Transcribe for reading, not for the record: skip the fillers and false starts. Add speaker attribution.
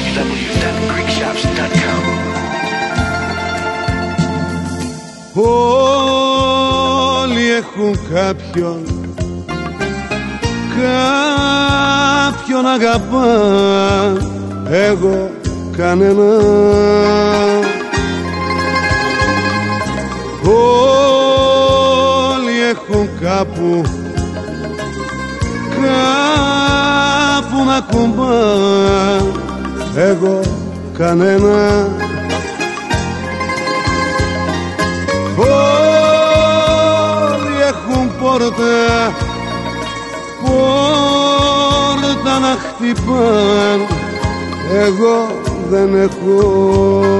Speaker 1: www.greekshops.com.
Speaker 2: Όλοι έχουν κάποιον αγαπά, εγώ κανένα. Όλοι έχουν κάπου να κουμπά, εγώ κανένα. Όλοι έχουν πόρτα να χτυπάν, εγώ δεν έχω.